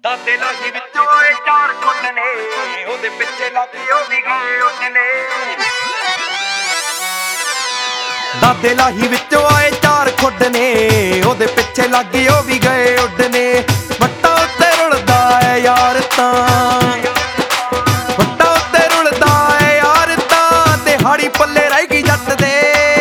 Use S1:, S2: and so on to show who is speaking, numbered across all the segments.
S1: ਦਾਦੇ ਲਾਹੀ ਵਿੱਚੋਂ ਆਏ ਚਾਰ ਖੁੱਡ ਨੇ, ਉਹਦੇ ਪਿੱਛੇ ਲੱਗੀ ਉਹ ਵੀ ਗਏ ਉੱਡਨੇ। ਦਾਦੇ ਲਾਹੀ ਵਿੱਚੋਂ ਆਏ ਚਾਰ ਖੁੱਡ ਨੇ, ਉਹਦੇ ਪਿੱਛੇ ਲੱਗੀ ਉਹ ਵੀ ਗਏ ਉੱਡਨੇ। ਵੱਟਾਂ ਉੱਤੇ ਰੁਲਦਾ ਏ ਯਾਰ ਤਾਂ, ਵੱਟਾਂ ਉੱਤੇ ਰੁਲਦਾ ਏ ਯਾਰ ਤਾਂ, ਦਿਹਾੜੀ ਪੱਲੇ ਰਹਿ ਗਈ ਜੱਟ ਦੇ।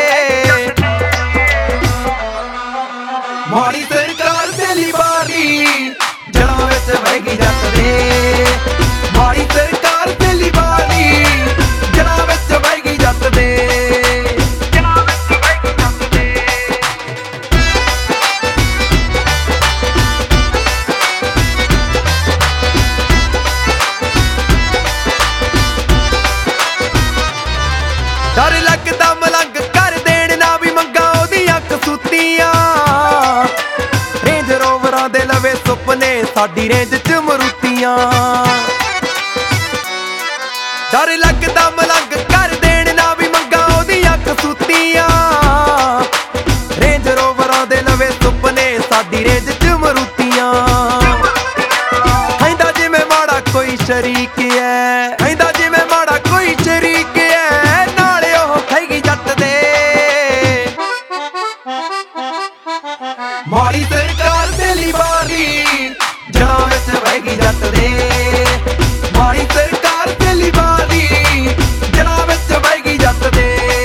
S1: ਮਾੜੀ ਸਰਕਾਰ ਤੇਲੀ ਬਾਰੀ ਜੜਾਂ ਵਿੱਚ ਬਹਿ ਗਈ ਜੱਟ ਦੇ। ਮਾੜੀ ਸਰਕਾਰ ਤੇਲੀ ਬਾਰੀ ਜੜਾਂ ਵਿੱਚ ਬਹਿ ਗਈ ਜੱਟ ਦੇ। ਡਰ ਲੱਗਦਾ ਮਲੰਗ ਕਰ ਦੇਣ ਨਾ ਵੀ ਮੰਗਾ ਉਹਦੀਆਂ ਕਸੂਤੀਆਂ। ਰੇਂਜ ਰੋਵਰਾਂ ਦੇ ਲਵੇ ਸੁਪਨੇ ਸਾਡੀ ਰੇਂਜ ਚ ਮਰੂਤੀਆਂ। ਡਰ ਲੱਗਦਾ ਮਲੰਗ ਕਰ ਦੇਣ ਨਾ ਵੀ ਮੰਗਾ ਉਹਦੀਆਂ ਕਸੂਤੀਆਂ। ਰੇਂਜ ਰੋਵਰਾਂ ਦੇ ਲਵੇ ਸੁਪਨੇ ਸਾਡੀ ਰੇਂਜ ਚ ਮਰੂਤੀਆਂ। ਕਹਿੰਦਾ ਜਿਵੇਂ ਮਾੜਾ ਕੋਈ ਸ਼ਰੀਕ ਐ, ਕਹਿੰਦਾ ਜਿਵੇਂ ਮਾੜਾ ਕੋਈ ਸ਼ਰੀਕ ਐ, ਨਾਲੇ ਉਹ ਖਾਏਗੀ ਜੱਟ ਦੇ। ਮਾੜੀ ਸਰਕਾਰ ਤੇਲੀ ਬਾਰੀ ਜੜਾਂ ਵਿੱਚ ਬਹਿ ਗਈ ਜੱਟ ਦੇ। ਮਾੜੀ ਸਰਕਾਰ ਤੇਲੀ ਬਾਰੀ ਜੜਾਂ ਵਿੱਚ ਬਹਿ ਗਈ ਜੱਟ ਦੇ।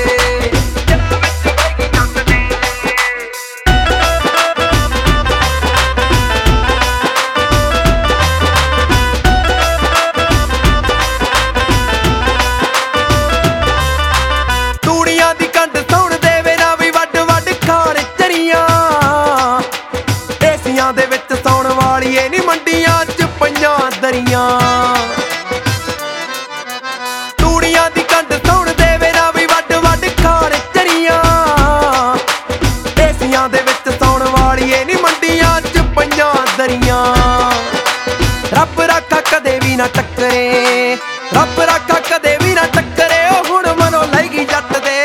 S1: ਤੂੜੀਆਂ ਦੀ ਕੰਡ ਸੁਣ ਦੇਵੇ ਨਾ ਵੀ ਵੱਡ ਵੱਡ ਖਾਣ ਚਰੀਆਂ। ਏਸੀਆਂ ਦੇ ਵਿੱਚ ਸੌਣ ਵਾਲੀਏ ਨੀ ਮੰਡੀਆਂ ਚ ਪਈਆਂ ਦਰੀਆਂ। ਤੂੜੀਆਂ ਦੀ ਕੰਡ ਸੁਣ ਦੇਵੇ ਨਾ ਵੀ ਵੱਡ ਵੱਡ ਖਾਣ ਚਰੀਆਂ। ਏਸੀਆਂ ਦੇ ਵਿੱਚ ਸੌਣ ਵਾਲੀਏ ਨੀ ਮੰਡੀਆਂ ਚ ਪਈਆਂ ਦਰੀਆਂ। ਰੱਬ ਰਾਖਾ ਕਦੇ ਵੀ ਨਾ ਟੱਕਰੇ, ਰੱਬ ਰਾਖਾ ਕਦੇ ਵੀ ਨਾ ਟੱਕਰੇ, ਉਹ ਹੁਣ ਮਨੋਂ ਲੈ ਗਈ ਜੱਟ ਦੇ।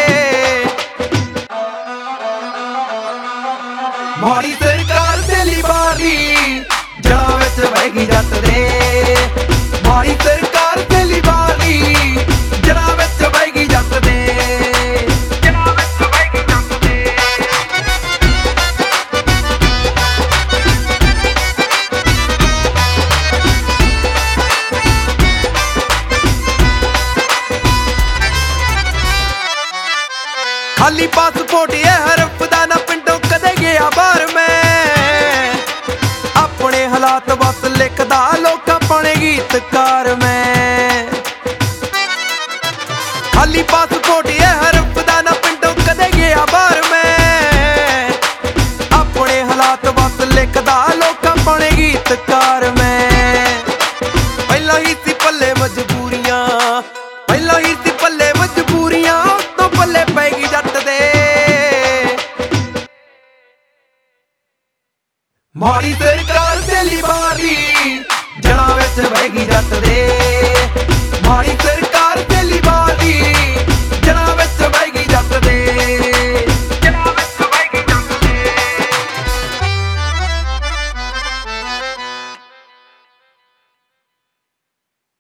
S1: ਮਾੜੀ ਸਰਕਾਰ ਤੇਲੀ ਬਾਰੀ ਜੜਾਂ ਵਿੱਚ ਬਹਿ ਗਈ ਜੱਟ ਦੇ। ਮਾੜੀ ਸਰਕਾਰ ਤੇਲੀ ਬਾਰੀ ਜੜਾਂ ਵਿੱਚ ਬਹਿ ਗਈ ਜੱਟ ਦੇ। ਖਾਲੀ ਪਾਸਪੋਰਟ ਇਹ ਹਰਫ ਦਾ ਨਾ ਪਿੰਡੋਂ ਕਦੇ ਗਿਆ ਬਾਹਰ ਮੈਂ। ਆਪਣੇ ਹਾਲਾਤ ਬਸ ਲਿਖਦਾ ਲੋਕਾਂ ਪਾਣੇ ਗੀਤਕਾਰ ਮੈਂ। ਖਾਲੀ ਪਾਸਪੋਰਟ ਇਹ ਹਰਫ ਦਾ ਨਾ ਪਿੰਡੋਂ ਕਦੇ ਗਿਆ ਬਾਹਰ ਮੈਂ। ਆਪਣੇ ਹਾਲਾਤ ਬਸ ਲਿਖਦਾ ਲੋਕਾਂ ਪਾਣੇ ਗੀਤਕਾਰ ਮੈਂ। ਪਹਿਲਾਂ ਹੀ ਸੀ ਪੱਲੇ ਮਜਬੂਰੀਆਂ, ਪਹਿਲਾਂ ਹੀ ਸੀ ਪੱਲੇ ਮਜਬੂਰੀਆਂ, ਤੋਂ ਪੱਲੇ ਪੈ ਗਈ ਜੱਟ ਦੇ। ਮਾੜੀ ਸਰਕਾਰ ਤੇਲੀ ਬਾਰੀ ਜੜਾਂ ਵਿੱਚ ਬਹਿ ਗਈ ਜੱਟ ਦੇ। ਮਾੜੀ ਸਰਕਾਰ ਤੇਲੀ